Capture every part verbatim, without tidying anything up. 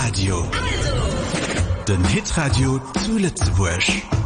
Radio. Den Hitradio zu Lützeburg.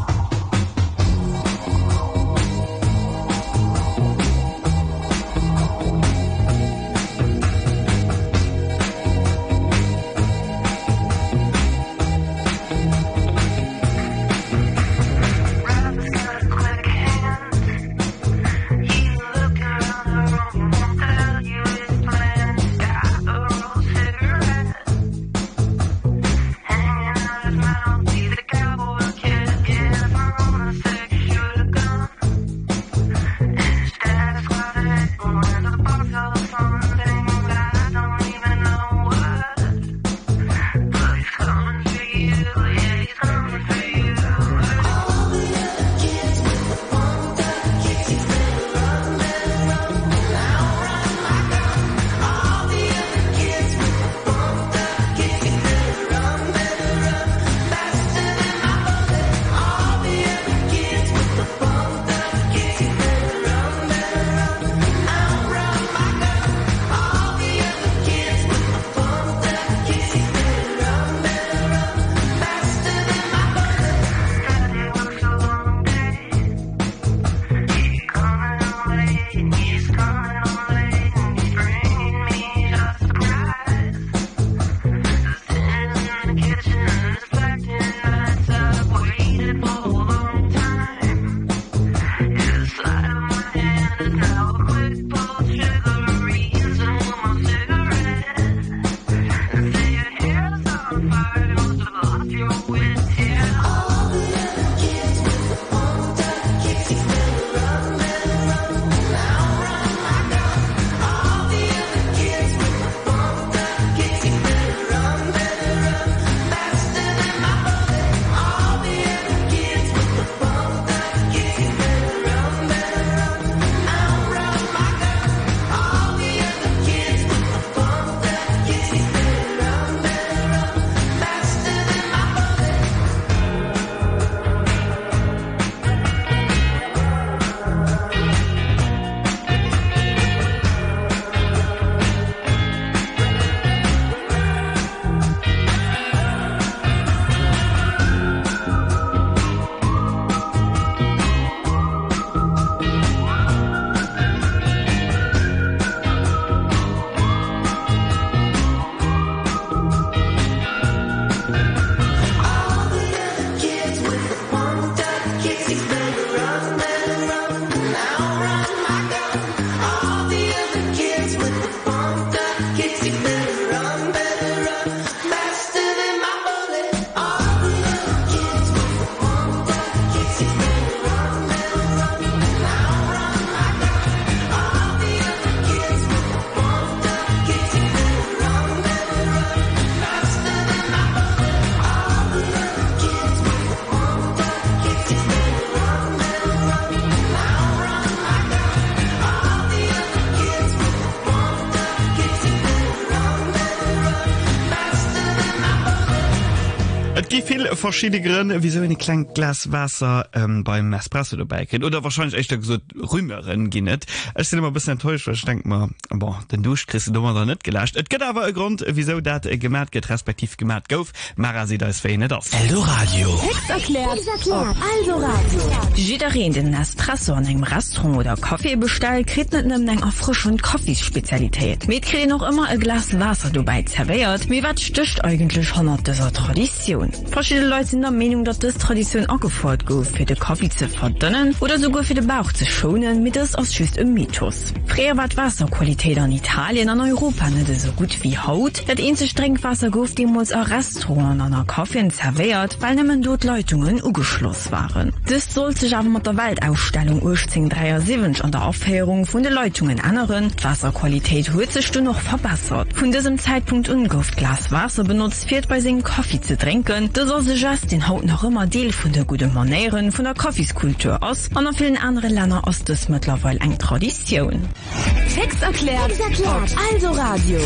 Viel verschiedene wie so ein kleines Glas Wasser ähm, beim Espresso dabei kriegt oder wahrscheinlich echt so Rümerin gehen nicht. Ich bin immer ein bisschen enttäuscht, weil ich denke mal, boah, den Dusch kriegst du doch mal da nicht gelöscht. Es gibt aber einen Grund, wieso das gemerkt wird, respektiv gemerkt gouf. Mara sieht das für ihn nicht aus. Eldoradio. Text erklärt. erklärt. Eldoradio. Jeder in den Espresso an einem Restaurant oder Kaffee bestellt, kriegt nicht nur eine erfrischende Kaffeespezialität. Mit kriegt noch immer ein Glas Wasser dabei serviert. Mir was sticht eigentlich schon dieser Tradition. Verschiedene Leute sind der Meinung, dass das Tradition angefordert wird, für den Kaffee zu verdünnen oder sogar für den Bauch zu schonen, mit das als just ein Mythos. Früher war die Wasserqualität in Italien und Europa nicht so gut wie heute. Das einzige Trinkwasser gibt, dem uns ein Restaurant an einer Kaffee serviert, weil nämlich dort Leitungen angeschlossen waren. Das soll sich aber mit der Weltausstellung achtzehnhundertdreiundsiebzig an der Aufhörung von den Leitungen ändern. Die Wasserqualität hat sich noch verbessert. Von diesem Zeitpunkt an wird Glas Wasser benutzt, wird bei seinem Kaffee zu trinken. Das soll sich just den Haut noch immer Teil von der guten Manieren von der Kaffeeskultur aus. Und in vielen anderen Ländern ist das mittlerweile eine Tradition. Text erklärt. Text erklärt. Also Radio.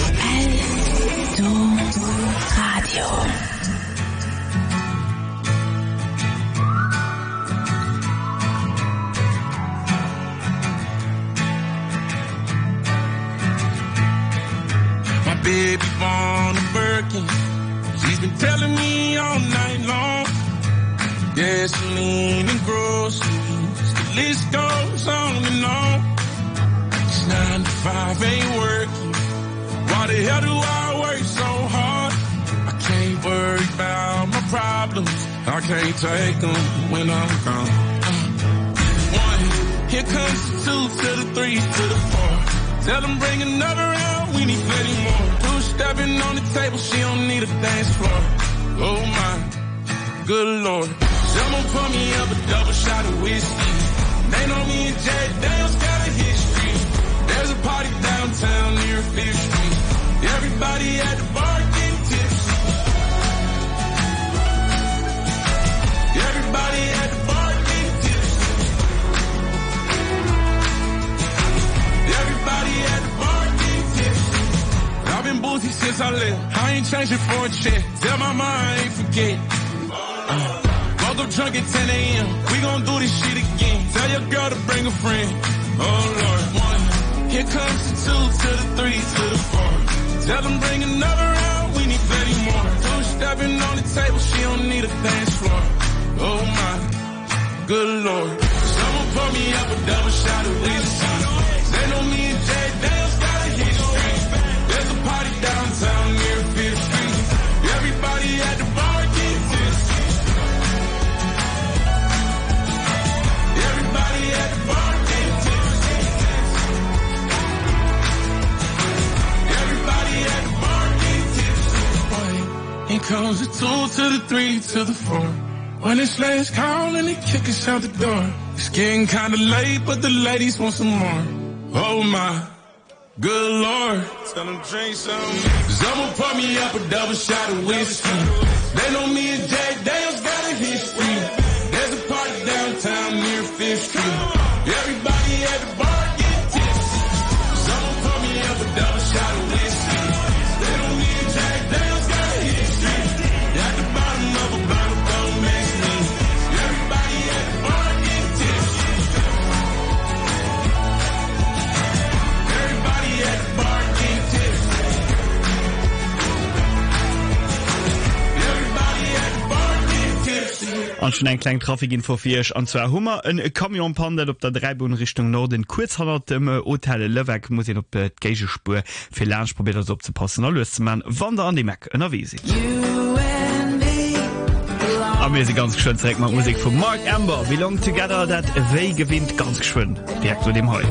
Also Radio. My baby born a Birkin, He's been telling me all night long. Gasoline and groceries, the list goes on and on. It's nine to five ain't working. Why the hell do I work so hard? I can't worry about my problems. I can't take them when I'm gone. Uh, one, here comes the two to the three to the four. Tell them bring another round, we need plenty more. Two stepping on the table, she don't need a dance floor. Oh my, good lord. Someone pour me up a double shot of whiskey. They know me and Jay Dale's got a history. There's a party downtown near Fifth Street. Everybody at the bar getting tipsy. Everybody at the bar getting tipsy. Everybody at the bar getting tipsy. I've been boozy since I left. I ain't changing for a check. Tell my mom I ain't forget. Uh, woke up drunk at ten a m We gon' do this shit again. Tell your girl to bring a friend. Oh Lord, one. Here comes the two to the three to the four. Tell them bring another round, we need plenty more. Two stepping on the table, she don't need a dance floor. Oh my, good lord. Someone pour me up a double shot of whiskey. They know me and Jay Dale's got a history. There's a party downtown near Fifth Street. Everybody at the bar getting tipsy. Everybody at the bar getting tipsy. Everybody at the bar getting tipsy. Here comes the two to the three to the four. When it's last call and they kick us out the door. It's getting kinda late, but the ladies want some more. Oh my, good lord. Tell them drink some. Someone pour me up a double shot of whiskey. They know me and Jay Dale's got a history. There's a party downtown near Fifth Street. Everybody at the bar get tipsy. Someone pour me up a double shot of whiskey. They know me and Jay Dale's got a history. At the bottom of a bottle, don't mess me. Everybody at the bar get tipsy. Everybody at the bar get tipsy. Everybody at the bar get tipsy. An schon ein klein Traffikin vor Viersch an zwar Hummer en Kamion pandet op der Dreibun Richtung Norden kurzhandelt dem Hotel Löweck muss ich op äh, Geigespur fir Lsch probiert das opzupassen löst man wander an die Mac ënner wie Am mir se ganz schön zeigt man Musik von Mark Amber wie long together dat Way gewinnt ganz geschwind direkt zu dem Heu.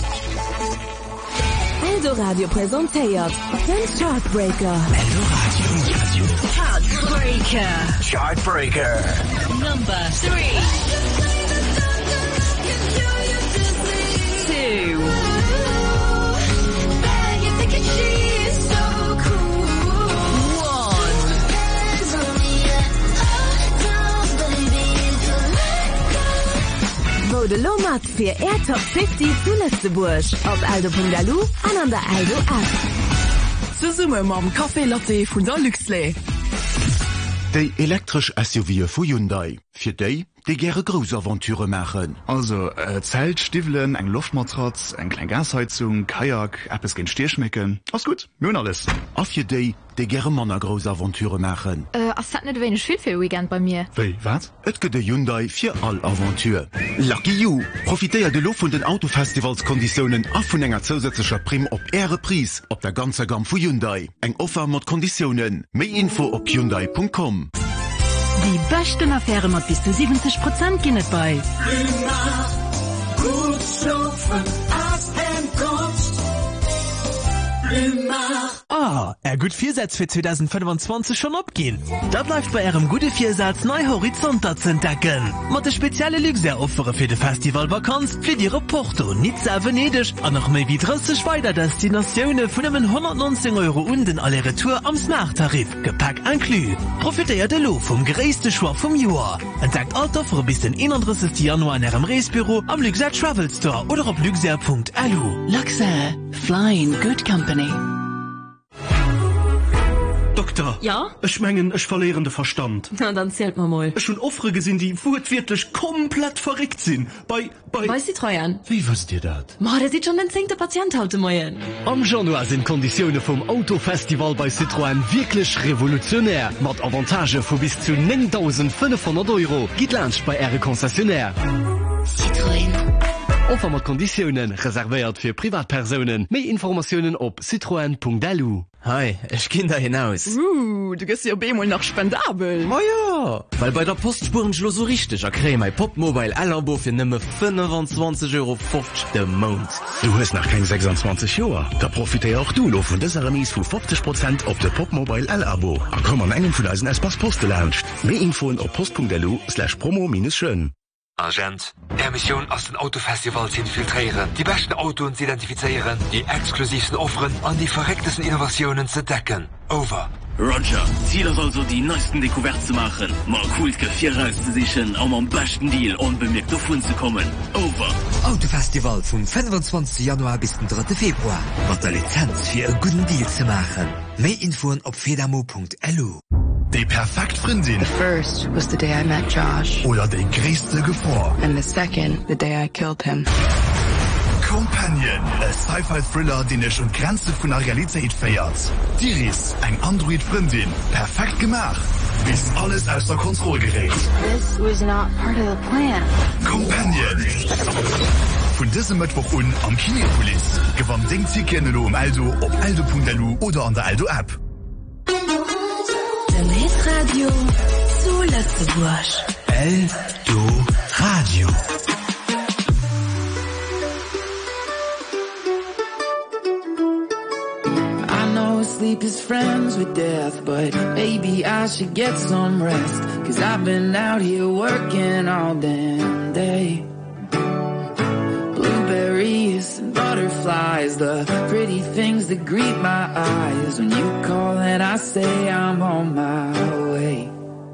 Aldo Radio präsentiert den Chartbreaker. Aldo Radio. Radio. Chartbreaker. Chartbreaker. Number three. Two. You think she's so cool. One. Wurde Lomat für Air Top fifty zu Lützeburg auf aldo punkt a l u an an der Aldo App. Zu Summe mam Kaffee Latte vun der Luxley. Dei elektrisch S U V vu Hyundai. Fir déi, déi gre Grosaventure machen. Also äh, Zelt, Stiefelen, eng Luftmatratz, eng klein Gasheizung, Kajak, Appes gen Stierschmecken. Alles gut, mün alles. A fir déi, déi gre Manner Grosaventure machen. Äh, as hat net wenig viel für Weekend bei mir. Wei, wat? Et gët de Hyundai fir all Aventur. Lucky you! Profitéier de Lo vun den Autofestivalskonditionen a vun enger zusätzlicher Prim op Äre Pries op der ganze Gam vu Hyundai. Eng Offer mat Konditionen. Méi Info op Hyundai punkt com. Die besten Affäre mat bis zu siebzig Prozent ginnet bei. Ah, er gut Viersatz für zwanzig fünfundzwanzig schon abgehen. Das läuft bei ihrem gute Viersatz neue Horizonte zu entdecken. Mit der spezielle Luxusoffere für die Festivalvakanz für die Porto, Nizza, Venedig und noch mehr wie dreißig weiter Destinationen von einem hundertneunzehn Euro und in alle Retour am Smart-Tarif. Gepäck inclus. Profitiert der Lo vom größten Schwab vom Jahr. Entdeckt alle Offere bis den einunddreißigsten Januar in ihrem Reisebüro am Luxer Travel Store oder auf luxer punkt a l u. Luxer, flying good company. Doktor. Ja? Ich mengen, ich verlierende Verstand. Na, dann zählt mal mal. Ich schon Offre gesehen, die wirklich komplett verrückt sind. Bei, bei... Bei Citroën. Wie wirst dir das? Ma, der sieht schon den zehnten Patient heute morgen. Am Januar sind Konditionen vom Autofestival bei Citroën wirklich revolutionär. Mit Avantage von bis zu neuntausendfünfhundert Euro. Geht Lunch bei Ihrer Konzessionär. Citroën. Offer mit Konditionen reserviert für Privatpersonen. Mehr Informationen auf citroen punkt d l. Hi, ich geh da hinaus. Uh, du gehst ja bemol noch spendabel. Oh ja, weil bei der Postspuren schlo so richtig. Ich kriege mein Popmobile Alabo für nimme fünfundzwanzig Euro fünfzig den Monat. Du hast noch kein sechsundzwanzig Jahre. Da profitiere auch du noch von dieser Remise von fünfzig Prozent auf der Popmobile L-Abo. Da kann man einen von unseren S-Pass Post gelauncht. Mehr Infos auf post punkt d l slash promo minus schön. Agent, der Mission aus den Autofestivals infiltrieren, die besten Autos zu identifizieren, die exklusivsten Offeren und die verrecktesten Innovationen zu decken. Over. Roger, Ziel ist also die neuesten Decouverte zu machen, mal cool Gefährt rauszusichern, um am besten Deal unbemerkt davon zu kommen. Over. Autofestival vom fünfundzwanzigsten Januar bis zum dritten Februar. Mit der Lizenz für einen guten Deal zu machen. Mehr Infos auf fedamo punkt l u. Die perfekt Freundin. The first was the day I met Josh. Oder die größte Gefahr. And the second, the day I killed him. Companion, ein Sci-Fi-Thriller, den ich um Grenze von der Realität feiert. Diris, ein Android-Freundin, perfekt gemacht, bis alles aus der Kontrolle gerät. This was not part of the plan. Companion. Von diesem Mittwoch an am Kinepolis. Gewann den Ticket um Aldo auf aldo punkt l u oder an der Aldo-App. Den Hitradio zu Lützeburg. Aldo Radio. I know sleep is friends with death, but maybe I should get some rest. Cause I've been out here working all damn day. Blueberries and butterflies, the pretty things that greet my eyes. When you call and I say I'm on my way.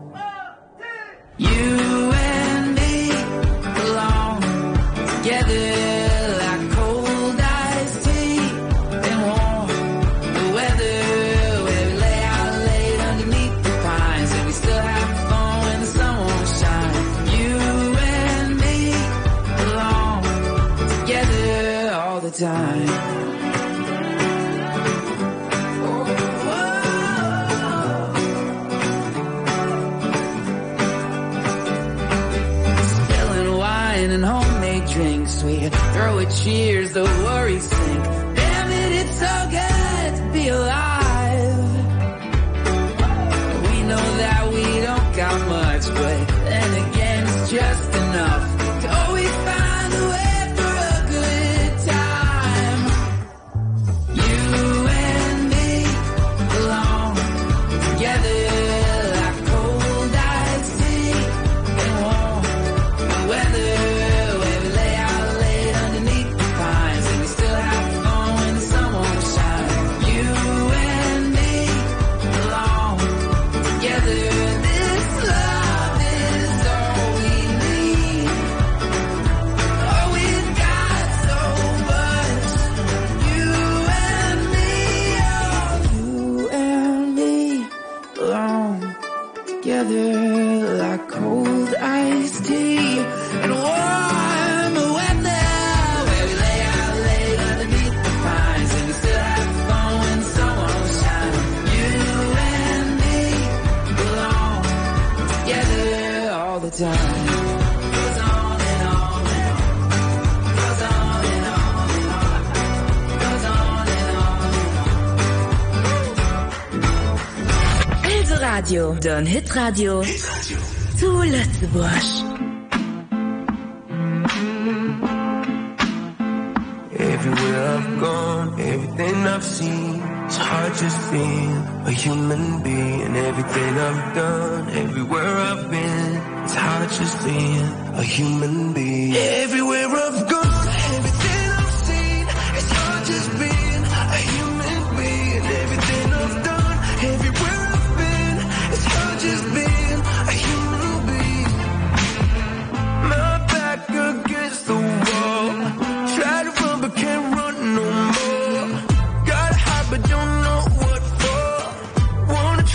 You and me belong together like cold iced tea and warm the weather, where we lay out late underneath the pines and we still have fun when the sun won't shine. You and me belong together all the time. And homemade drinks, we throw a cheers, the worries sink. Damn it, it's so good to be alive. We know that we don't got much, but then again it's just enough to always find a way for a good time. You and me belong together like cold iced tea and warm the weather. Together like cold iced tea and warm weather, where we lay out late underneath the pines and we still have fun when the sun won't shine. You and me belong together all the time. Goes on and on and on. Goes on and on and on. Goes on and on and on. Aldo Radio, den Hitradio zu Lützeburg. Everywhere I've gone, everything I've seen, it's hard just being a human being. Everything I've done, everywhere I've been, it's hard just being a human being. Everywhere I've gone, everything I've seen, it's hard just being a human being. Everything I've done, everywhere I've been, it's hard just being a human being. My back against the wall, try to run but can't run no more. Gotta hide but don't know what for. Wanna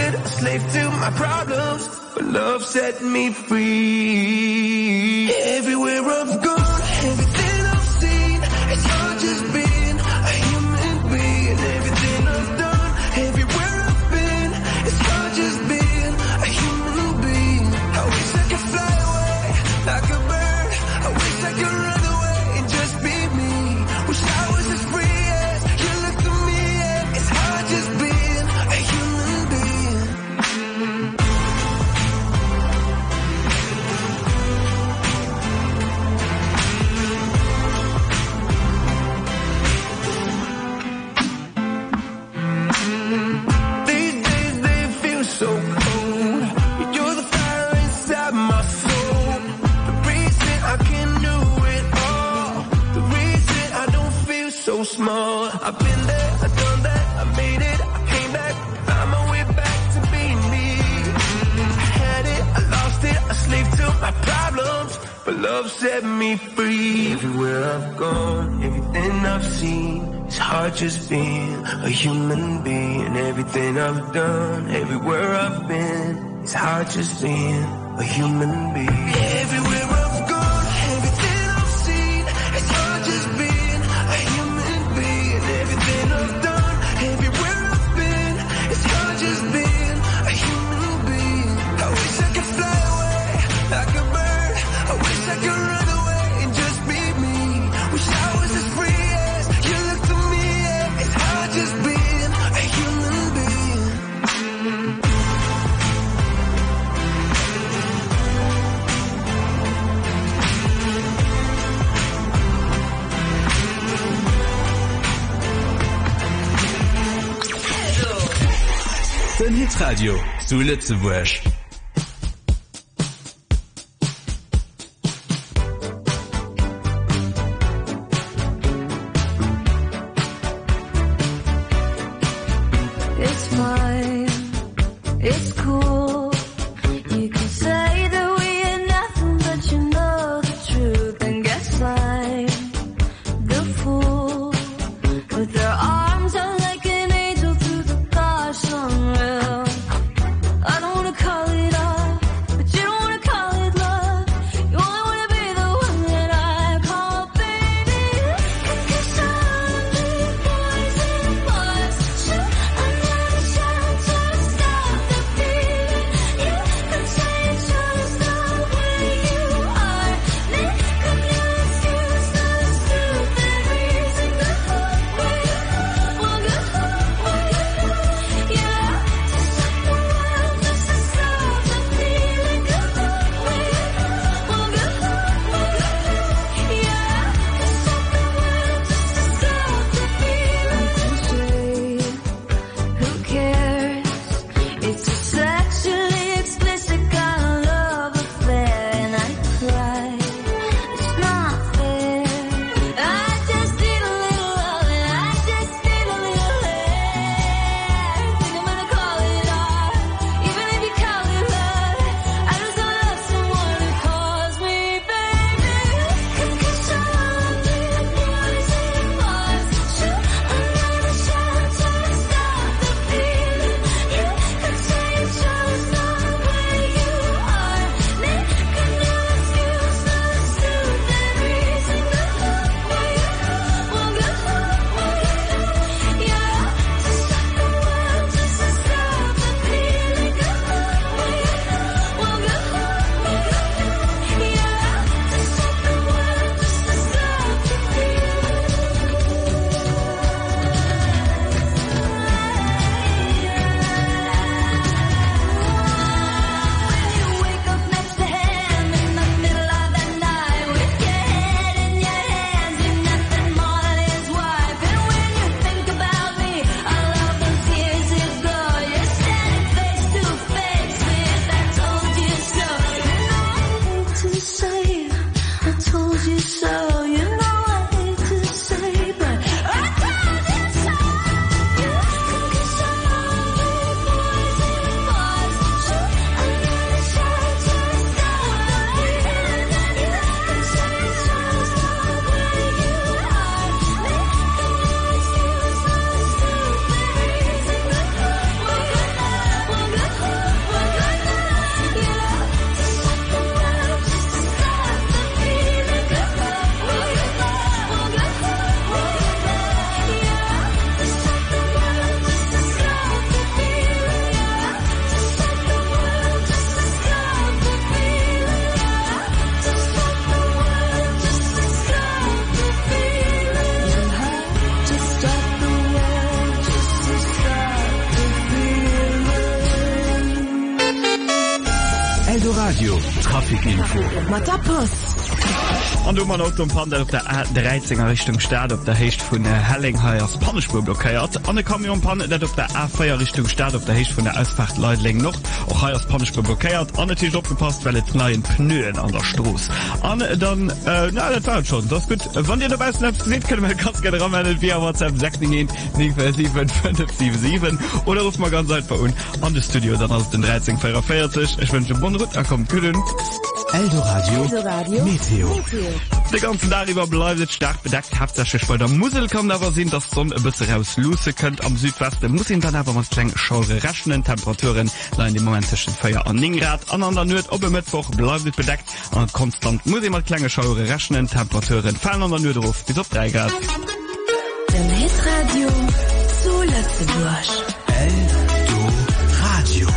it, a slave to my problems, but love set me free. Everywhere I've gone, everything I've seen, it's hard just being a human being. Everything I've done, everywhere I've been, it's hard just being a human being. I wish I could fly away like a bird. I wish I could run away and just be me. Wish I was as free as you look to me. It's hard just being a human being. These days they feel so cold. You're the fire inside my soul. The reason I can do it all. The reason I don't feel so small. I've been there, I've done that, I made it, I came back, found my way back to being me. I had it, I lost it, a slave to my problems, but love set me free. Everywhere I've gone, everything I've seen, it's hard just being a human being. Everything I've done, everywhere I've been, it's hard just being a human being. Everywhere I've gone, everything I've seen, it's hard just being a human being. Everything I've done, everywhere I've been, it's hard just being a human being. I wish I could fly away like a bird. I wish I could run away and just be me. Wish I was as free as you look to me. It's hard just being a human being. Den Hitradio zu Lützeburg. It's fine, it's cool. You can say that we are nothing, but you know the truth. And guess I'm the fool with their arms out like an angel through the gosh unreal. I don't wanna call it off, but you don't wanna call it love. You only wanna be the one that I call baby. Cause I'm the poison boys. Shoot, I'm not a shelter, stop the feeling. You can say just the way you are. Make a new excuse, the stupid reason to hurt me. Well, good, well, good, yeah. To stop the world, just to stop the feeling. Good, well, well, good, well, good, yeah. To stop the world, just to stop the feeling. Who cares? It's a sexually explicit kind of love affair, and I cry. It's not fair. I just need a little love, and I just need a little air. Think I'm gonna call it art, even if you call it love. I just don't love someone who calls me baby. Cause I'm the poison boys. Shoot, I'm not a shelter, stop the feeling. You can say just the way you are. Make a new excuse, the stupid reason to hurt me. Well, good, well, good, yeah. To stop the world, just to stop the feeling. Good, well, well, good, well, good, yeah. To stop the world, just to stop the feeling. Wake up next to him in the middle of the night with your head in your hands, you're nothing more than his wife. And when you think about me, all of those years ago, you're standing face to face with I told you so. You know I hate to say I told you so. You know I hate to say, but I told you so. Cause I'm the poison boys. Shoot, I'm not a shelter, stop the feeling. You can say just the way you are. Make a new excuse, the stupid reason to hurt me. Well, good, well, good, Trafikinfo. Matapos. An du man Auto Pandel op der A dreizehnnger Richtung Staat op der Hecht vun der Hellingheiers Pannespur blockiert. An de Kamionpan dat op der A vier Richtung Staat op der Hecht vun der Ausfahrt Leidling noch och Heiers Pannespur blockiert. An Tisch opgepasst, weil et neien Pnøen an der Stroß. An dann äh, na dat war schon das gut. Wann ihr dabei seht, können wir ganz gerne rammeln via WhatsApp sechs sieben sieben fünf sieben sieben oder ruf mal ganz einfach un an das Studio dann aus den dreizehn vierundvierzig. Ich wünsche bon Rut, er kommt Kühlen. Eldoradio, Eldoradio. Meteo. Meteo. Der ganzen darüber bleibt stark bedeckt, hauptsächlich bei der Musel kann aber sehen, dass Sonne ein bisschen raus lose könnt am Südwesten, muss ihn dann aber mal streng schaure rechnen, Temperaturen in dem Moment zwischen vier und neun Grad, an der Nord, ob Mittwoch bleibt bedeckt und konstant muss ich mal kleine schaure rechnen, Temperaturen fallen an der Nord drauf, bis auf drei Grad. Den Hitradio zu Lützeburg. Eldoradio.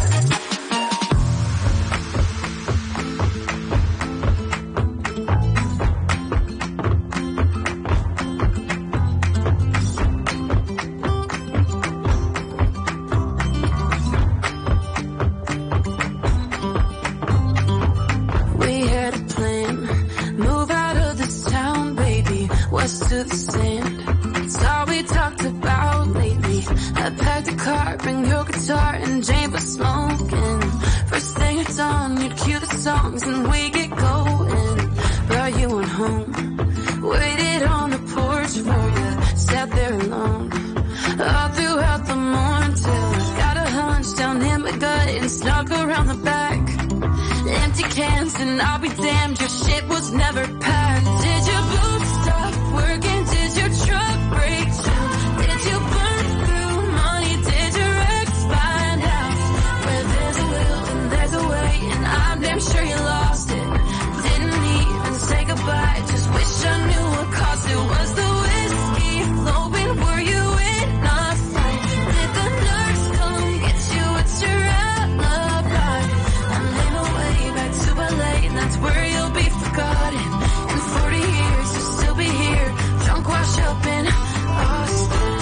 To the sand, it's all we talked about lately. I packed a car, bring your guitar, and Jane was smoking. First thing it's on, you'd cue the songs, and we get going. Brought you on home, waited on the porch for you, sat there alone, all throughout the morning till I got a hunch down in my gut and snuck around the back. Empty cans, and I'll be damned, your shit was never packed. Did your boots stop working? Did your truck break down? Did you burn through money? Did your ex find out? Where there's a will and there's a way, and I'm damn sure you lost it. Didn't even say goodbye, just wish I knew what caused it. Was the whiskey flowing? Were you in a fight? Did the nurse come get you? It's your alibi. I'm in a way back to L A, and that's where you'll be forgotten. In forty years you'll still be here, drunk, wash up in Austin.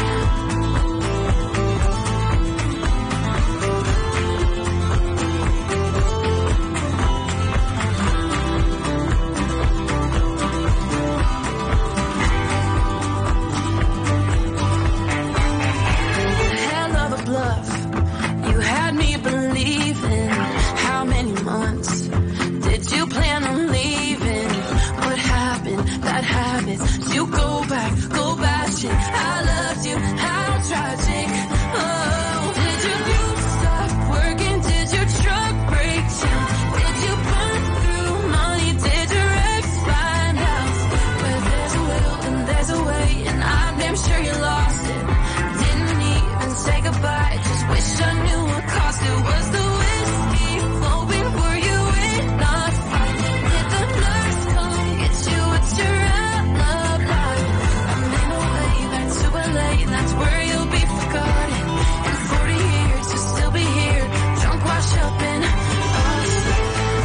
Hell of a bluff, you had me believing. How many months did you plan on leaving? What happened? Bad habits. You go back, go batshit. I loved you, how tragic. Oh, did your boots stop working? Did your truck break down? Did you burn through money? Did your ex find out? Where there's a will and there's a way, and I'm damn sure you lost it. Didn't even say goodbye, just wish I knew what caused it. Was the whiskey flowing? Were you in a fight? Did the nurse come get you? It's your alibi. I'm in a way back to L A, and that's where you'll be forgotten. In forty years you'll still be here, drunk, wash up in Austin.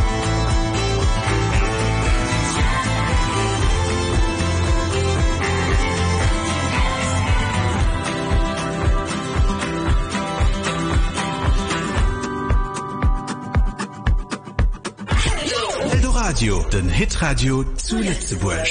Eldoradio, den Hitradio zu Lützeburg.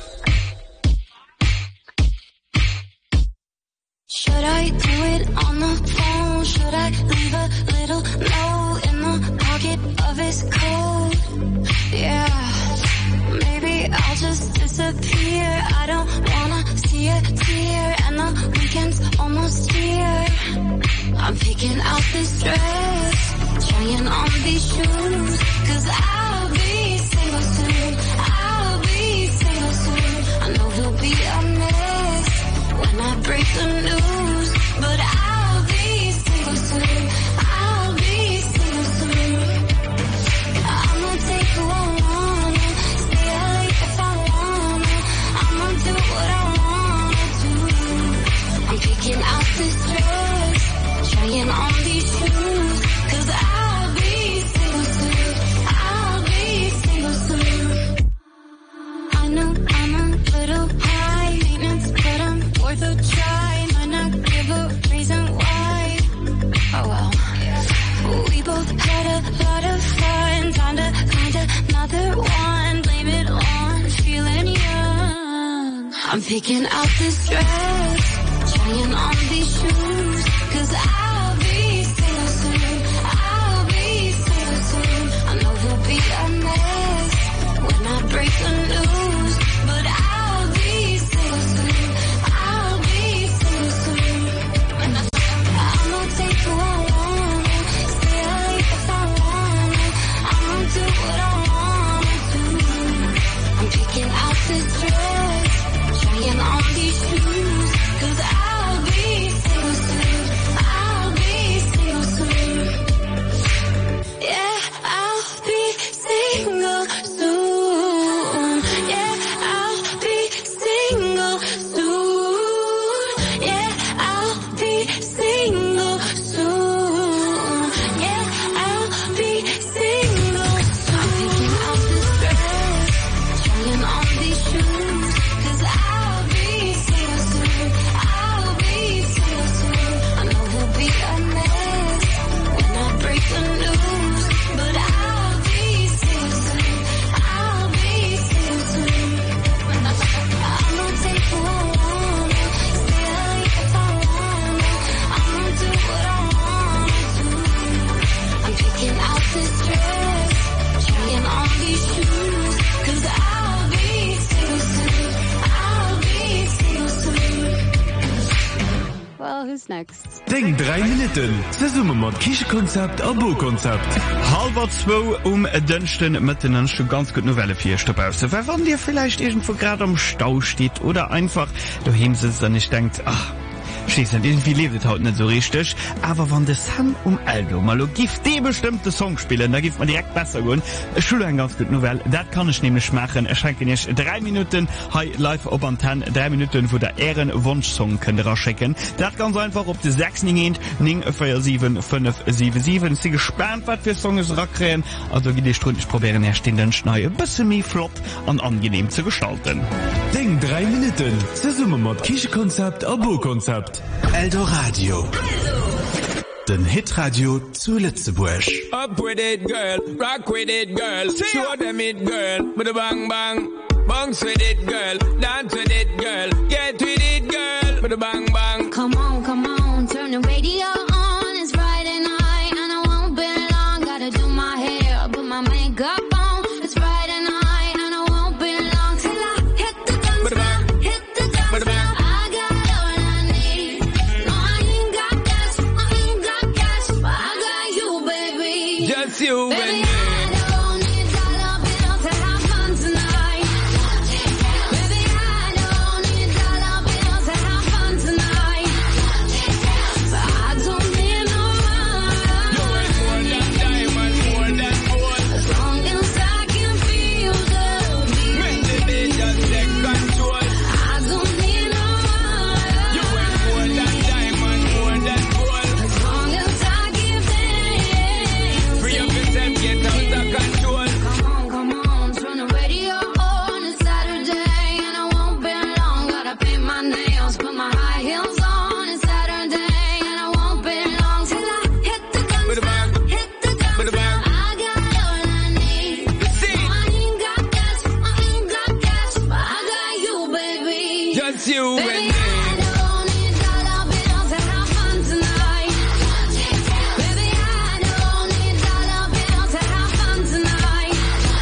Should I do it on the phone? Should I leave a little note in the pocket of his coat? Yeah, maybe I'll just disappear. I don't wanna see a tear, and the weekend's almost here. I'm picking out this dress, trying on these shoes, cause I'll be single soon. I'll be single soon. I know he'll be a mess when I break the news, but I'll be single soon. I'll be single soon. I'ma take who I wanna, stay out late if I wanna. I'ma do what I wanna do. I'm picking out this dress, trying on these shoes, cause I'll be single soon. I'll be single soon. I know I'm a little high maintenance, but I'm worth a try. Might not give a reason why. Oh well. We both had a lot of fun, kinda, kinda, not either one, blame it on feeling young. I'm picking out this dress, trying on these shoes, cause I'll be single soon, I'll be single soon. I know he'll be a mess when I break the news, but I'll be single soon, I'll be single soon. I'm gonna take who I wanna, stay late if I wanna, I'm gonna do what I wanna do. I'm picking out this dress, trying on these shoes, cause I'll be single soon, I'll be single soon. Yeah, I'll be single soon. Yeah, I'll be single soon. Yeah, I'll be single soon. Yeah, I'll be single soon. I'm picking out this dress, trying on these shoes, cause I'll be single soon, I'll be single soon. I know he'll be a mess when I break the news, but I'll be single soon, I'll be single soon. I'm gonna take who I wanna, stay late if I wanna, I'm gonna do what I wanna do. I'm picking out this dress, trying on these shoes, cause I'll be single soon, I'll be single soon. Well, who's next? Deng drei Minuten ze summe mat Kichekonzept Abo-Konzept. Halber zwo um dënchten Mëtten schon ganz gut Novelle fir Stoppause. Wer wann dir vielleicht irgendwo grad am Stau steht oder einfach du hinsitzt dann nicht denkt, ach, schließend irgendwie lebt haut nicht so richtig, aber wann das Sam um Aldo mal gift die bestimmte Song spielen, da gibt man direkt besser gehen. Schule ein ganz gut Novelle, das kann ich nämlich machen. Ich schenke nicht drei Minuten hi, live auf Antenne, drei Minuten wo der Ehrenwunsch-Song könnt ihr schicken. Das ganz einfach auf die sechs neun vier sieben fünf sieben sieben. Sie gespannt, was für Songs rankriegen. Also geht die Stunde, ich probiere erst den Schnee ein bisschen mehr flott und angenehm zu gestalten. Deng drei Minuten ze summe mat Kichekonzept Abo-Konzept. Eldoradio. Den Hitradio zu Lützeburg. Up with it, girl. Rock with it, girl. Show them it, girl. With a bang bang. Bounce with it, girl. Dance with it, girl. Get with it, girl. With a bang bang. Come on, come on, turn the radio on. It's Friday night and I won't be long. Gotta do my hair, put my makeup on. It's Friday night and I won't be long till I hit the dance floor, hit the dance floor. I got all I need. No, I ain't got cash, I ain't got cash, but I got you, baby. Just you, baby. baby. I don't need dollar bills to have fun tonight. Baby, I don't need dollar bills to have fun tonight. But I don't need no money. You ain't more than diamond, more than gold. As long as I can feel the beat. Make the day just take control. I don't need no money. You ain't more than diamond, more than gold. As long as I give in. Free up yourself, get out of control. Come on, come on, turn the radio on. It's Saturday and I won't be long. Gotta paint my nails, put my high heels on. It's Saturday and I won't be long till I hit the With a dance bang. floor, hit the dance With a floor. bang. I got all I need. See. No, I ain't got cash, I ain't got cash, but I got you, baby. Just you, Baby, baby. I don't need dollar bills to have fun tonight. Baby, I don't need dollar bills to have fun tonight.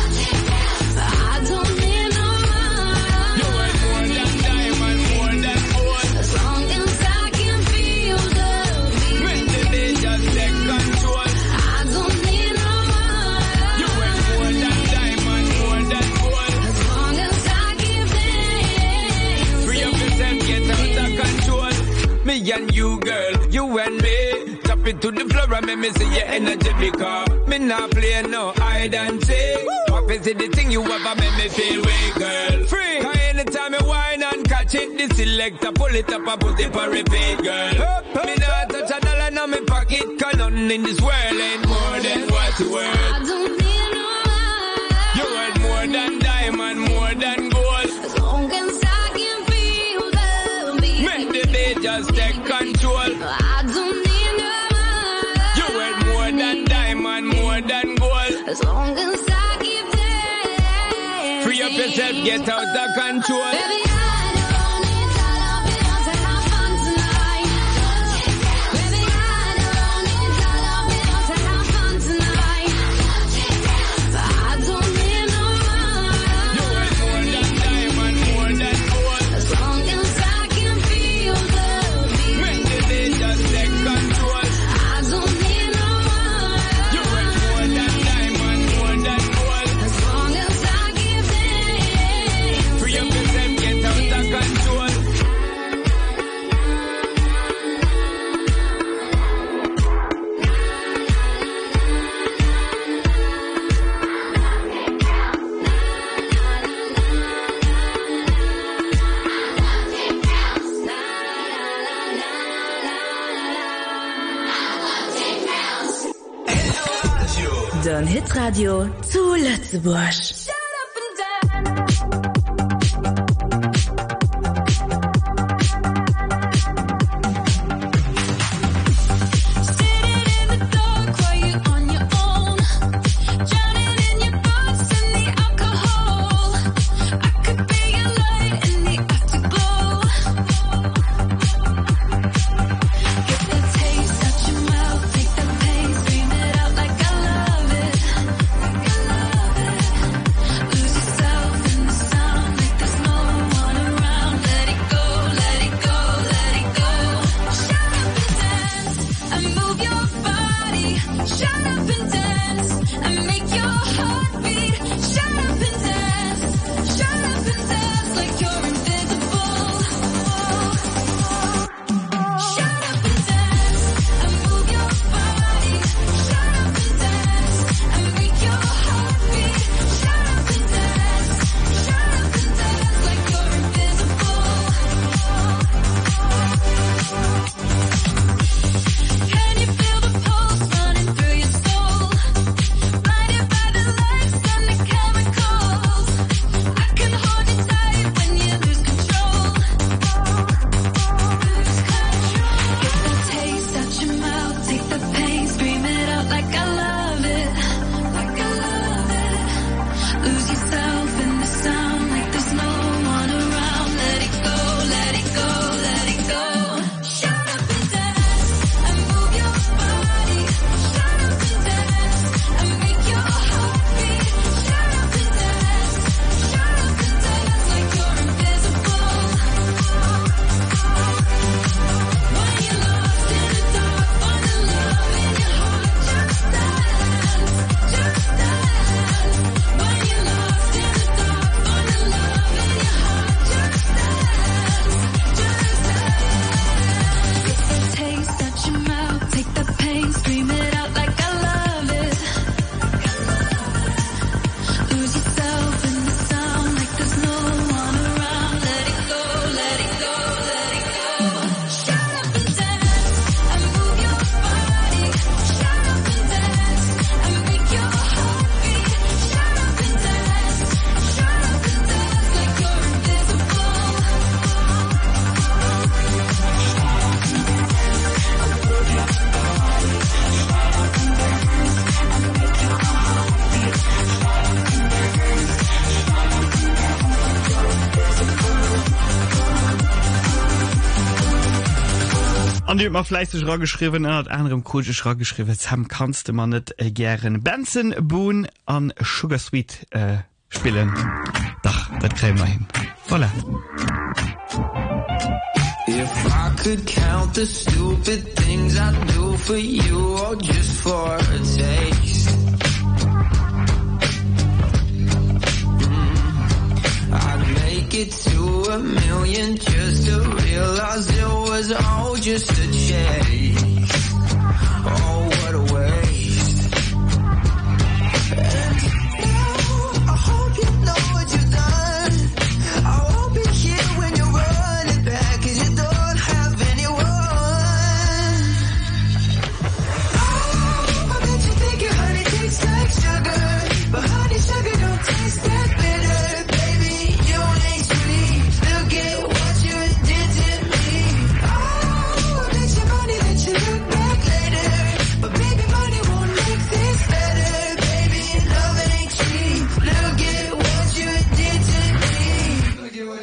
But I don't need no You money. ain't more than diamond, more than gold. As long as I can feel the beat. Make the day just take control. I don't need no You money. ain't more than diamond, more than gold. As long as I give in. Free up yourself, get out of control. Me and you, girl, you and me. Tap it to the floor and make me see your energy because me not play no hide and seek. What is it the thing you ever make me feel way, girl? Free. Cause anytime you whine and catch it, the selector pull it up and put it for repeat, girl. Me not touch a dollar in my pocket, cause nothing in this world ain't more than what you worth. I don't need no money. You worth more than diamond, more than gold. As long as I can feel the beat. Make the day just take control. I don't need no money. You worth more than diamond, more than gold. As long as I give in. yourself get out of control. Baby, Den Hitradio zu Lützeburg. immer fleißig geschrieben hat anderem coolisch geschrieben haben kannst du man nicht äh, gern Benson Boone an Sugar Sweet äh, spielen doch das kriegen wir hin voilà. If I could count the stupid things I do for you or just for a taste mm, I'd make it to a million just to realize it was all just a chase. Oh, what a waste. And now I hope you know what you've done. I won't be here when you're running back, 'cause you don't have anyone. Oh, I bet you think your honey tastes like sugar, but honey sugar don't taste that bitter. Baby, you ain't sweet. Look at what you did to me. Oh, I bet your money that you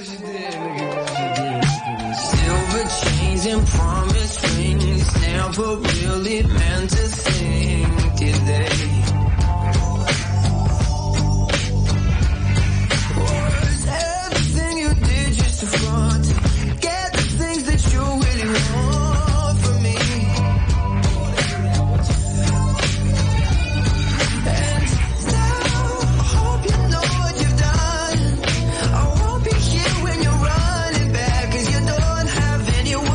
Silver chains and promise rings never really meant to think, did they? Was everything you did just a front to get the things that you really want from me? And now I hope you know what you've done. I won't be here when you're running back, 'cause you don't have anyone.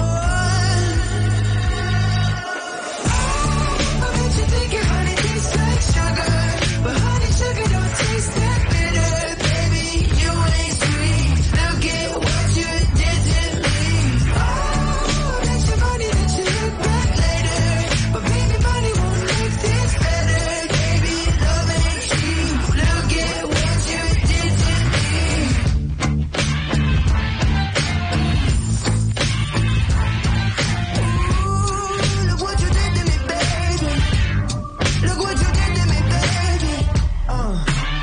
I bet you think your honey tastes like sugar, but honey sugar don't taste that bitter. Baby, you ain't sweet. Look at what you did to me. Oh, that's your money that you look back later, but baby, money won't make this better. Baby, love ain't cheap. Look at what you did to me. Look what you did to me, baby. Look what you did to me, baby. Uh.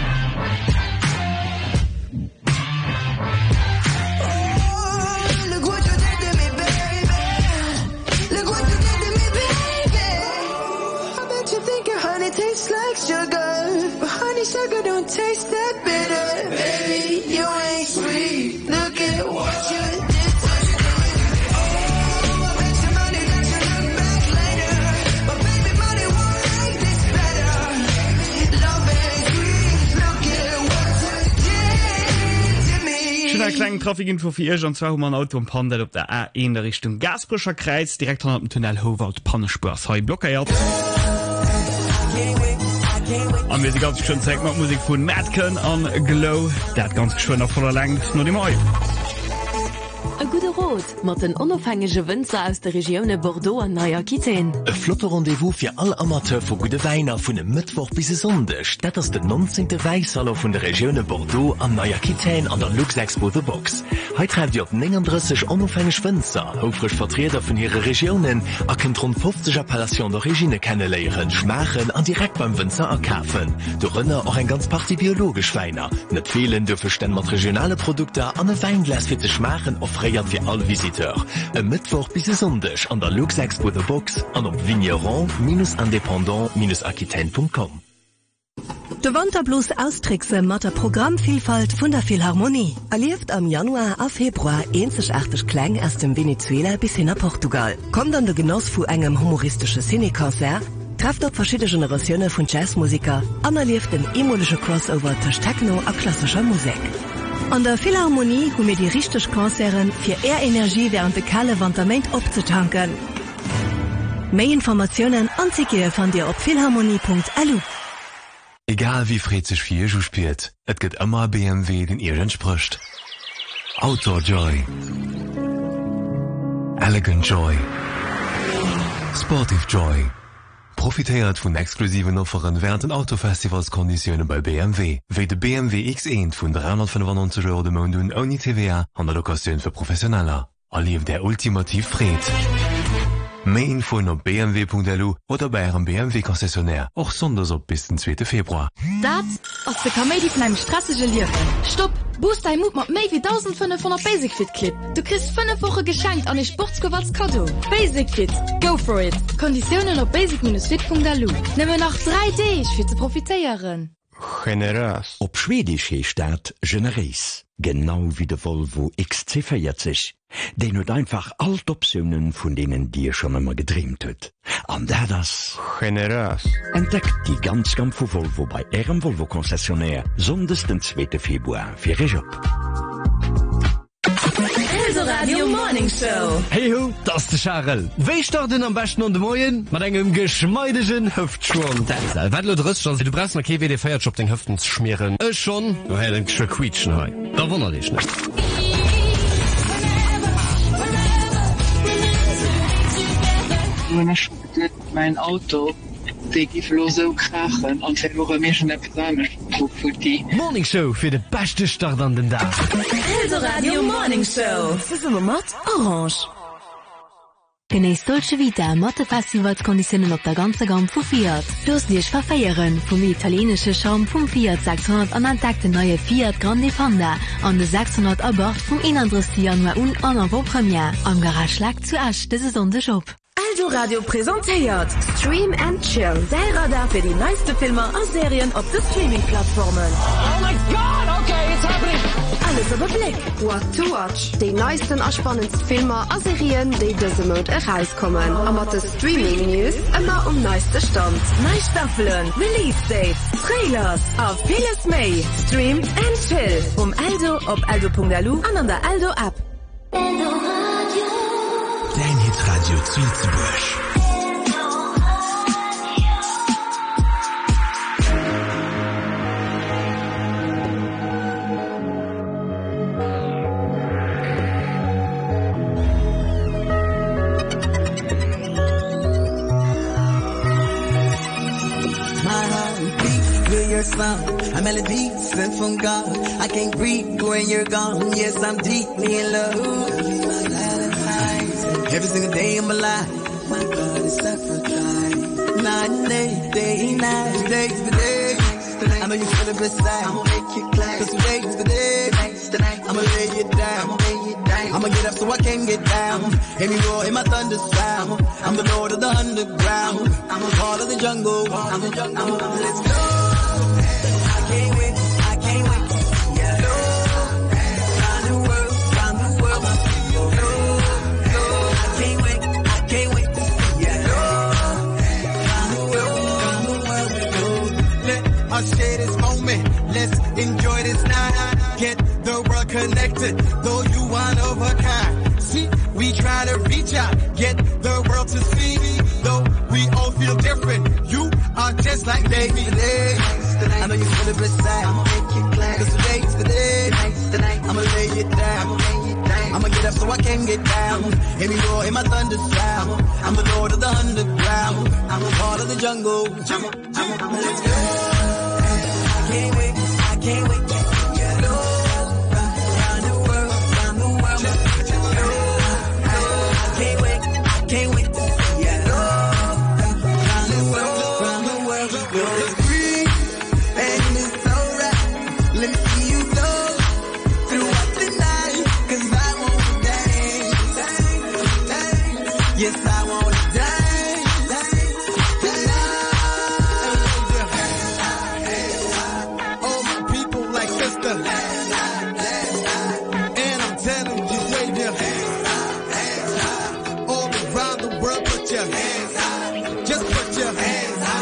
Oh, look what you did to me, baby. Look what you did to me, baby. I bet you think your honey tastes like sugar, but honey sugar don't taste that bitter. Baby, you ain't sweet. Look at what you did to me. Kleinen Trafikinfo für ihr, und zwar haben wir ein Auto und Pandel auf der A eins in der Richtung Gasbrischer Kreis, direkt an dem Tunnel Howald Pannespurs, heu blockiert. Und wir sind ganz schön zeigt mit Musik von Madken an Glow, der hat ganz schön auf voller Länge, nur die Mai. E gute Rot mat den onofhängege Winzer aus der Regione Bordeaux an Neuaquitaine. E flotter Rendezvous fir all Amateur vu gute Weiner vun dem Mittwoch bis Sonntag. Dat ass den neunzehnte Weissaler vun der Regione Bordeaux an Neuaquitaine an der Luxexpo The Box. Heit treibt Di op neununddreißig onofhängig Winzer, houfrisch Vertreter vun ihre Regionen a kennt rund fünfzig Appellationen d'Origine kennenleieren, schmachen an direkt beim Winzer erkaufen. Dorënner auch ein ganz Party biologisch Weiner. Net fehlen dürfe ständ mat regionale Produkte an e Weinglas fir ze schmachen offriert fir all Visiteur. E Mittwoch bis Sonntag an der Luxexpo The Box an op vigneron independant aquitaine punkt com. De Wanderblues austrickse mat der Programmvielfalt vun der Philharmonie. Erlieft am Januar a Februar eenzigartig Klang aus dem Venezuela bis hin nach Portugal. Kommt an de Genoss vu engem humoristische Cinekonzert, trefft op verschiedene Generationen vun Jazzmusiker, an erlieft den emolsche Crossover zwischen Techno a klassischer Musik. An der Philharmonie hu mir die richtig Konzeren fir eher Energie während de kalle Wanderment opzutanken. Mehr Informationen anzige von dir op philharmonie punkt l u. Egal wie fred sich viel du spielt, et gibt immer B M W, den ihr entspricht. Outdoor Joy, Elegant Joy, Sportive Joy. Profitiert von exklusiven Offeren während den Autofestivalskonditionen bei B M W, wie de B M W X eins von dreihundertfünfundneunzig Euro de Monat ohne T V A an der Lokation für Professioneller. Erlief der ultimativ Fred. Mehr Info auf b m w punkt l u oder bei eurem B M W-Konzessionär, auch sonders ob bis den zweiten Februar. Dat aus der Comedy von einem strassige Leben. Stopp! Boost dein Mut mit mehr wie eintausendfünfhundert Basic Fit Clip. Du kriegst fünf Wochen geschenkt an den Sportskowals Kado. Basic Fit. Go for it. Konditionen auf basic fit punkt l u. Nimm noch drei Days für zu profitieren. Generös. Op Schwedisch hecht dat generös. Genau wie de Volvo X C vierzig. Den hat einfach alt Optionen, von denen dir schon immer gedreamt hat. An der das generös. Entdeckt die ganz Gamma von Volvo bei ihrem Volvo-Konzessionär, sonders den zweiten Februar für Ihr Job. Radio Morning Show. Hey ho, das ist der Charles. Wer startet am besten an den Morgen? Mit einem geschmeidigen Hüftschwung. Das ist du drückst schon, du brauchst noch kein W D Feierjob den Hüften zu schmieren. Ich schon. Du hättest schon quietschen heu. Da wundert dich nicht. Mein Auto los so krachen und verloren mir schon der Morning Show für den besten Start an den Tag. Radio Morning Show. Das ist immer Orange. Genießt Dolce Vita Motte-Festivalskonditionen auf der ganzen Gamme von Fiat. Los dich verfeiern vom italienischen Charme vom Fiat sechshundert und entdeckt den neue Fiat Grande Panda an der sechshundert Abort vom einunddreißigsten Januar und an Avant-Premiere. Am Garage schlägt zu Asch, das ist unser Job. Aldo Radio präsentiert Stream and Chill. Der Radar für die neuesten Filme und Serien auf den Streaming-Plattformen. Oh my God, okay, it's happening. Alles über Blick. What to watch. Die neuesten und spannendsten Filme und Serien, die diesen Monat herauskommen. Und mit den Streaming-News immer um neuesten Stand. Neue Staffeln, Release-Dates, Trailers und vieles mehr. Stream and Chill. Um Aldo auf aldo punkt a l u und an der Aldo-App. Aldo Radio. Dein Hitradio zu Lützeburg. Your sound, a melody sent from God. I can't breathe when you're gone. Yes, I'm deeply in love. Every single day of my life, my God is sacrifice. Night and day, day and night, today's the day. I know you feel it beside. I'ma make you clap. Cause today's the day. I'ma lay you down. I'ma get up so I can get down. Hear me roar in my thunder sound. I'm the Lord of the underground. I'm a part of the jungle. I'm the jungle. Let's go. Share this moment, let's enjoy this night. Get the world connected, though you one of a kind. See, we try to reach out, get the world to see. Though we all feel different, you are just like they today. I know you feel it beside. I'ma make you clap. Cause today's the day. I'ma lay you down. I'ma get up so I can get down. Hear me roar in my thunder sound. I'm the Lord of the underground. I'm a part of the jungle. I'm a, I'm a, I'm a, let's go. I can't wait, I can't wait to see you love around the world, around the world. I can't wait, I can't wait to see you love around the world, around the world. It's free and it's alright. Let me see you go throughout the night, cause I won't dance. Yes, I won't dance. And I'm telling you, wave your hands up. All around the world, put your hands up. Just put your hands up.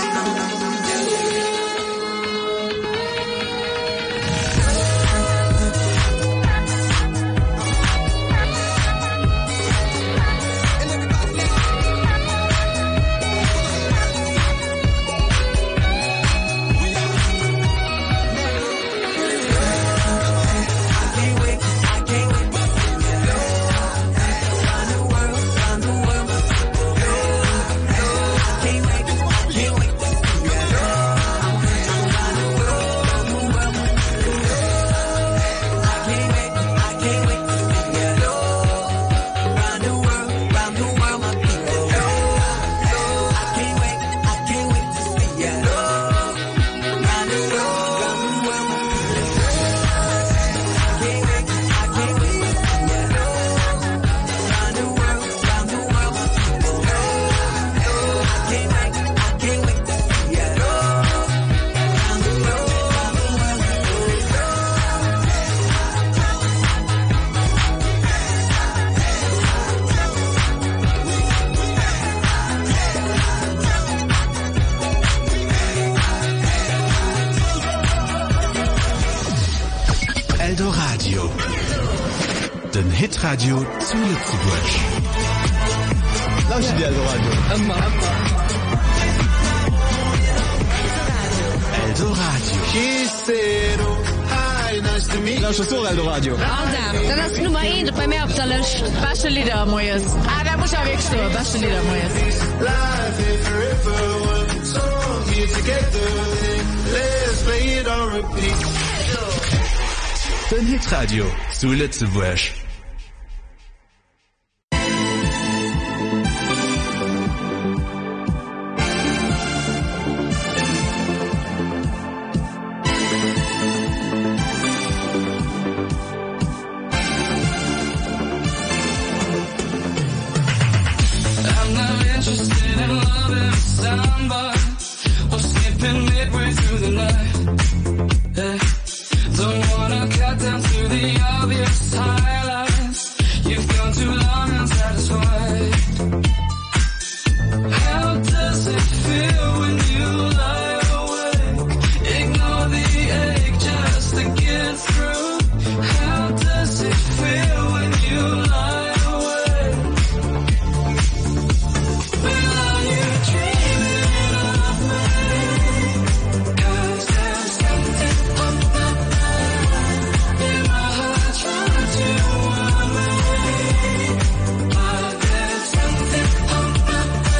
Aldo Radio. Den Hitradio zu Lützeburg. Lauschen die Aldo Radio. Immer, immer. Aldo Radio. Gisero. Hi, nice to meet you. Lauschen so Aldo Radio. Alter, dann hast du Nummer eins bei mir auf der Liste. Beste Lieder, Mojes. Ah, da muss ich auch wegstehen. Beste Lieder, Mojes. Life is forever one song here together. Let's play it on repeat. Den Hitradio zu Lützeburg. interested in loving somebody or skipping midway through the night. Yeah. Don't wanna cut down to the obvious highlights. You've gone too long unsatisfied. How does it feel when you lie awake? Ignore the ache just to get through. How does it feel when you lie awake? Well, are you dreaming of me? 'Cause there's something on my mind. In my heart trying to warn me. But there's something on my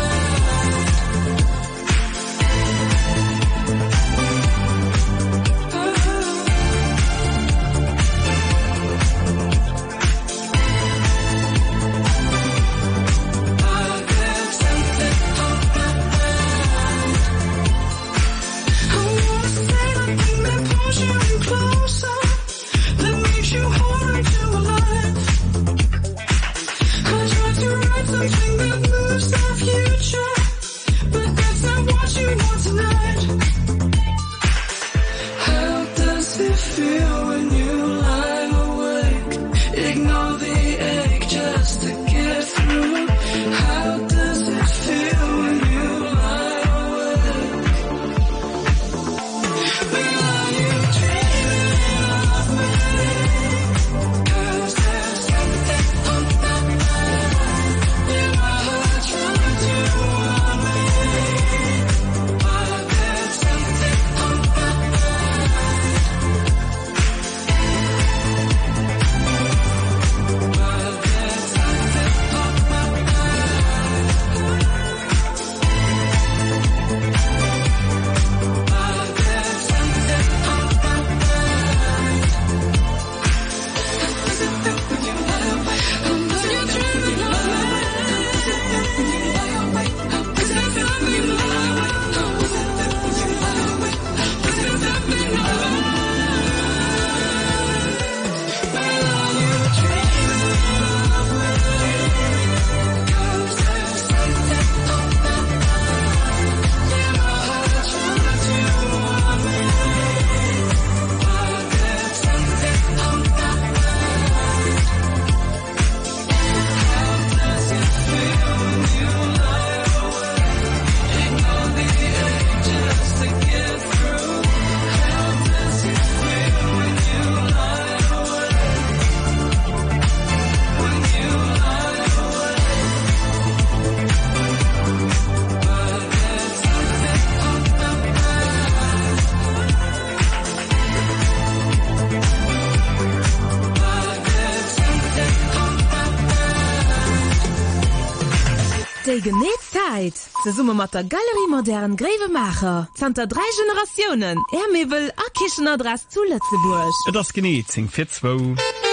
Geneetzeit ze summe mat der Galerie modern Grevemacher Zter drei Generationen Er mewel a Kichenaddress zu Lützeburg. Das genieet zingfirwo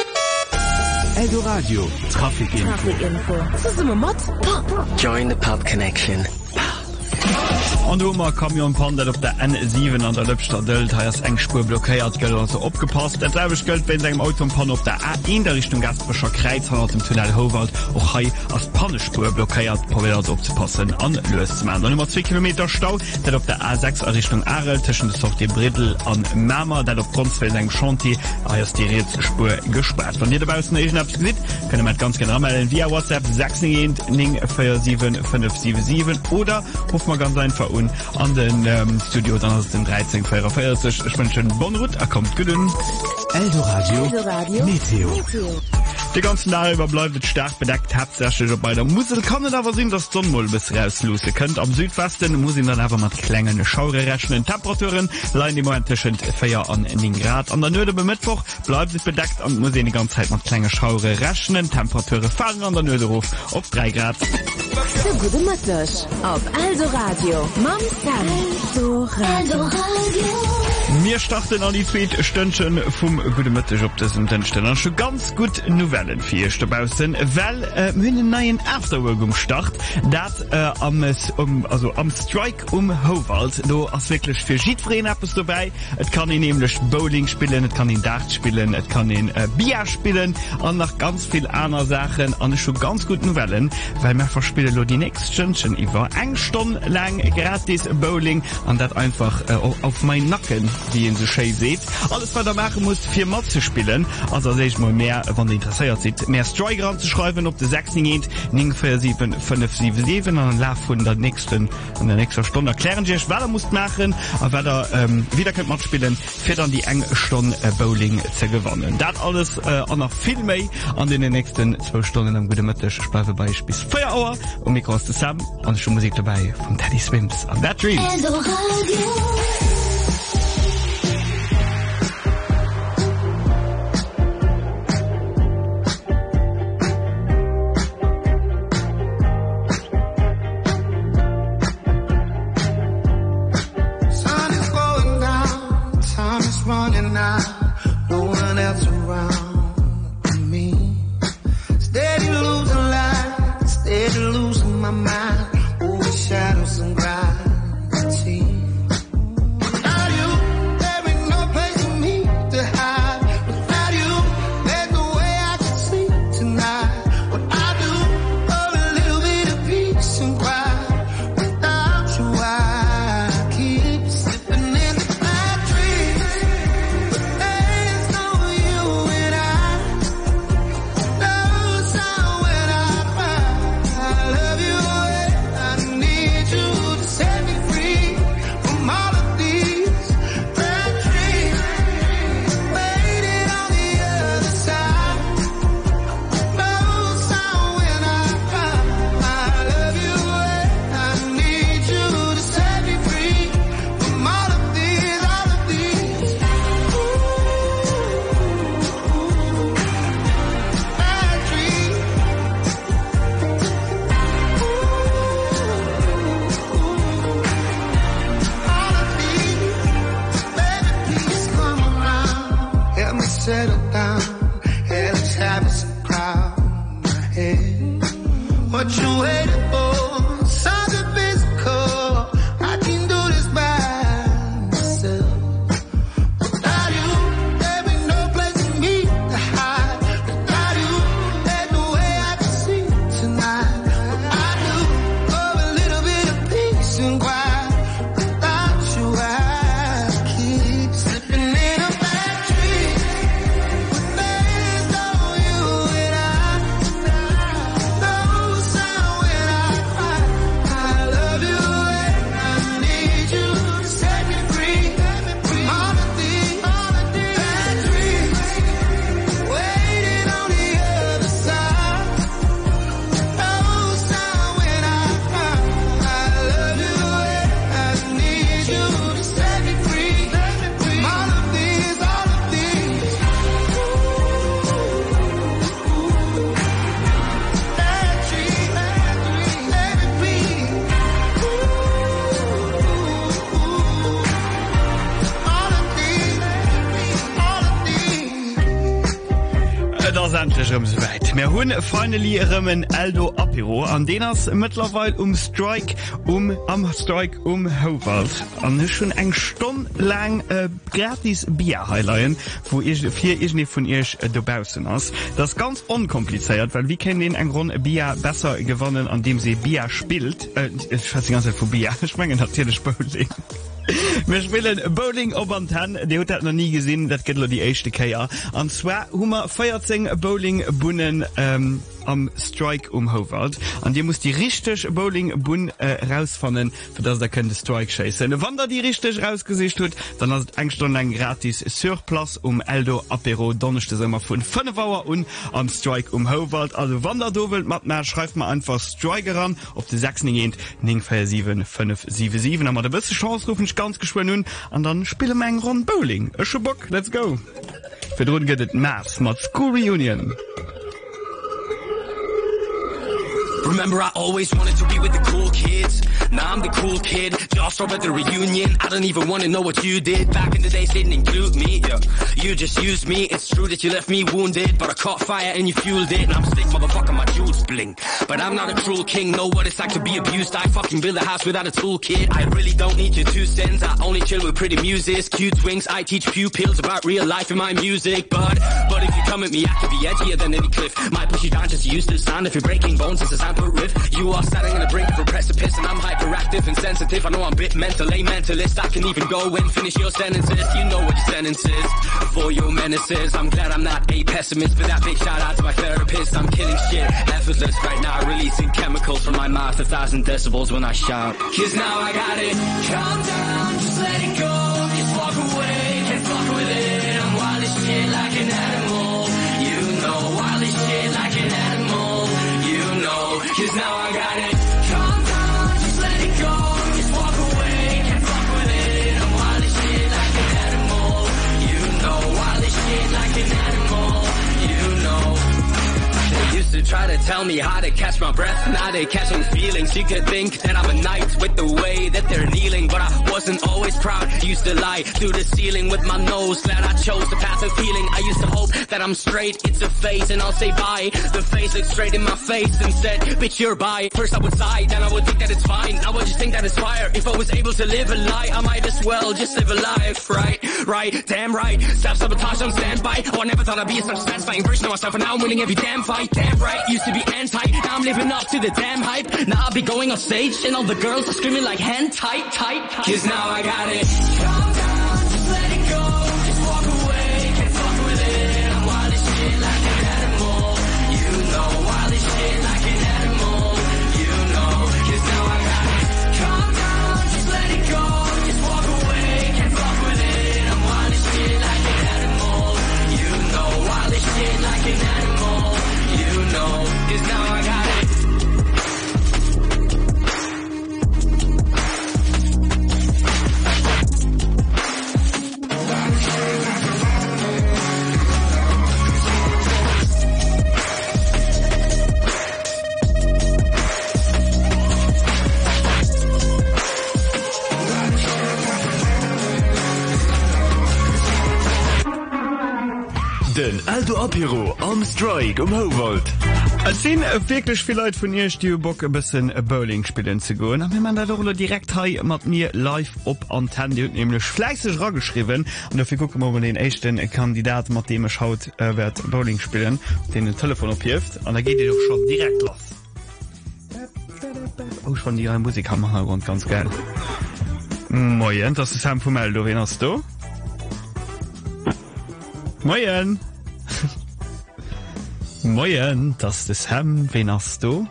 Eldoradio Trafikinfo Ze summe mat Join the Pub Connection. An Omer Kamion Pandet op der N sieben an der Lübstadt Delt heiers eng Spur blockéiert gëll also opgepasst. Et läwech gëlt wenn engem Autopan op der A in der Richtung Gasprecher Kreizhall dem Tunnel Howald och hai as Pannespur blockéiert probiert opzepassen an Lösmann. An immer zwei Kilometer Stau, dat op der A sechs a Richtung Arel tschen de Soft Bridel an Mammer, dat op Grunzfeld eng Chanti aiers die Reetspur gesperrt. Wann ihr dabausen Egen abs gesit, könne mat ganz genau melden via WhatsApp sechs vier sieben fünf sieben sieben oder ruf mal ganz einfach un an den ähm, Studio dann aus den dreizehn ich wünsche Bonrut er kommt gelün Eldoradio Meteo. Die ganzen darüber bleibt stark bedeckt hat bei der Musel kann aber sehen dass Sonnenmol bis rauslose könnt am Südwesten muss ihn dann aber mal klänge Schaure rechnen Temperaturen leihen die momentischen Feier an in den Grad an der Nöde beim Mittwoch bleibt es bedeckt und muss die ganze Zeit noch kleine Schaure rechnen Temperature fallen an der Nöderuf auf drei Grad so gute Message auf Also Radio Mam Also Radio mir starten an die Tweet Stündchen vom gute Mittag ob das sind den Stellen schon ganz gut Novelle Novellen vierbausen, weil äh, hun neien Afterwork um Start, dat äh, am, um, also, am Strike um Howald, do as wirklich für Schiedfreen Appes dabei. Et kann ihn nämlich Bowling spielen, et kann ihn Dart spielen, et kann ihn äh, Bier spielen, an noch ganz viel andere Sachen, an schon ganz gut Novellen, weil man verspielen lo die nächsten Stunden über eng Stunde lang gratis Bowling, an dat einfach äh, auf mein Nacken, wie ihr so schön seht. Alles, was er machen muss, vier Mal zu spielen, also sehe ich mal mehr, wenn ihr interessiert seid, mehr Striker anzuschreiben, ob der sechs geht, neun vier sieben fünf sieben sieben, und dann lauf von der nächsten, in der nächsten Stunde erklären sie euch, was er muss machen, und was er ähm, wieder könnt man spielen, für dann die enge Stunde äh, Bowling zu gewinnen. Das alles äh, und noch viel mehr an den nächsten zwölf Stunden am guten Mittag. Ich bleibe bei euch bis vier Uhr und Mikro ist zusammen und schon Musik dabei von Teddy Swims und That Dreams. Running out, no one else around me. Steady losing light, steady losing my mind. Over shadows and gravity. Without you, there ain't no place for me to hide. Without you, there's no way I can sleep tonight. What I do for a little bit of peace and quiet. Without you, I keep slipping in the bad dreams. Settle down, hey, let's have a crowd my head. What you waiting for? Something physical. I can do this by myself. Without you, there ain't no place for me to hide. Without you, there's no way I can sleep tonight. What I do for a little bit of peace and quiet. Without you, I keep slipping in a bad dream. Weit. Mehr hun finally remmen Aldo Apiro an den as mittlerweile um Strike um am Strike um Howald an schon eng Stunde lang äh, gratis Bier highlighten, wo ich vier ich nicht von ihr äh, dobausen ass. Das ganz unkompliziert, weil wie kennen den eng Grund Bier besser gewonnen, an dem sie Bier spielt. Äh, ich weiß die ganze Zeit von Bier. Ich meine natürlich Bowling. Wir spielen Bowling op Anten, die hat noch nie gesehen, das geht nur die erste Keier. Und zwar haben wir vierzehn Bowling-Bunnen ähm, am Strike um Howald. Und die muss die richtig Bowling-Bun äh, rausfinden, für das er könnte Strike schießen. Wenn er die richtig rausgesicht hat, dann hat es eine Stunde lang gratis Surplus um Aldo Apero Donnerstag immer von fünf Uhr und am Strike um Howald. Also wenn er da will, mitmachen, schreibt mal einfach Striker an, auf die sechs geht, neun vier sieben fünf sieben sieben. Haben wir die beste Chance, rufen ganz geschwind und dann spielen wir einen Rund Bowling. Ich schon Bock, let's go. Für drunten geht es Mass mit School Reunion. Remember remember I always wanted to be with the cool kids. Now I'm the cool kid, just up at the reunion. I don't even want to know what you did. Back in the days didn't include me, yeah. You just used me, it's true that you left me wounded. But I caught fire and you fueled it. And I'm sick, motherfucker, my jewels bling. But I'm not a cruel king, know what it's like to be abused. I fucking build a house without a toolkit. I really don't need your two cents, I only chill with pretty muses. Cute swings, I teach pupils about real life in my music. But, but if you come at me, I could be edgier than any cliff. Might push you down just to use the sound. If you're breaking bones, it's a sample riff. You are standing on the brink of a precipice and I'm hyperactive and sensitive. I know I'm a bit mental, a mentalist. I can even go and finish your sentences. You know what your sentence is for your menaces. I'm glad I'm not a pessimist, but that big shout out to my therapist. I'm killing shit effortless right now, releasing chemicals from my mouth, a thousand decibels when I shout. Cause now I got it. Calm down, just let it go. Just walk away, can't fuck with it. I'm wild as shit like an animal. You know, wild as shit like an animal. You know, cause now I got it. Calm down, just let it go. Just walk away, can't fuck with it. I'm wild as shit like an animal. You know, wild as shit like an animal. You know. They used to try to tell me how to catch my breath. Now they catching feelings. You could think that I'm a knight with the way that they're kneeling, but I wasn't always proud. Used to lie through the ceiling with my nose. Glad I chose the path of healing. I used to hope that I'm straight. It's a phase and I'll say bye. The face looked straight in my face and said, bitch, you're bi. First I would sigh, then I would think that it's fine. Now I just think that it's fire. If I was able to live a lie, I might as well just live a life. Right, right, damn right. Self-sabotage on standby. Oh, I never thought I'd be a such satisfying version of myself, and now I'm winning every damn fight. Damn right, used to be anti, now I'm living up to the damn hype. Now I'll be going on stage and all the girls are screaming like hand tight, tight, tight. Cause now I got it. Calm down, just let it go. Just walk away, can't fuck with it. I'm wild as shit like an animal. You know, wild as shit like an animal. You know, cause now I got it. Calm down, just let it go. Just walk away, can't fuck with it. I'm wild as shit like an animal. You know, wild as shit like an animal. You know, cause now I got it. Den Aldo Apiro am Strike um Howald. Es sind wirklich viele Leute von ihr, die Bock ein bisschen Bowling spielen zu gehen. Und wenn man da doch direkt hier mit mir live auf Antenne und nämlich fleißig rangeschrieben. Und dafür gucken wir mal den ersten Kandidaten, mit dem er schaut, äh, wird Bowling spielen, den ein Telefon abhilft. Und da geht er doch schon direkt los. Oh, ich fand die Musik am Hintergrund ganz geil. Moin, das ist Sam von Meldo. Wen hast du? Moin! Moin, das ist Ham, wen hast du?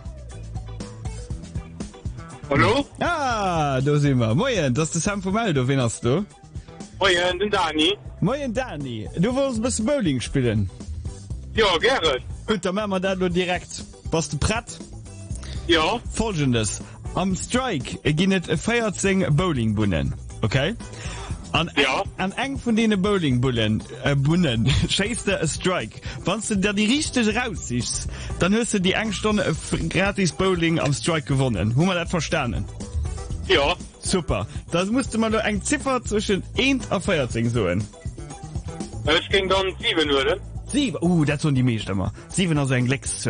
Hallo? Ah, da sind wir. Moin, das ist Ham von Meldo, wen hast du? Moin, den Dani. Moin, Dani. Du willst ein bisschen Bowling spielen? Ja, gerne. Gut, dann machen wir das nur direkt. Warst du bereit? Ja. Folgendes. Am Strike gehen es vierzehn Bowlingbunnen, okay? An, ja. an eng von denen Bowlingbullen äh, Bunnen scheißt der Strike. Wenn du da die richtige raussiehst, dann hast du die eine Stunde gratis Bowling am Strike gewonnen. Wo man das verstanden? Ja. Super. Das musste man nur eine Ziffer zwischen eins und vierzehn suchen. Es ging dann sieben, oder? sieben? Uh, das sind die meisten immer. sieben ist ein Lecks.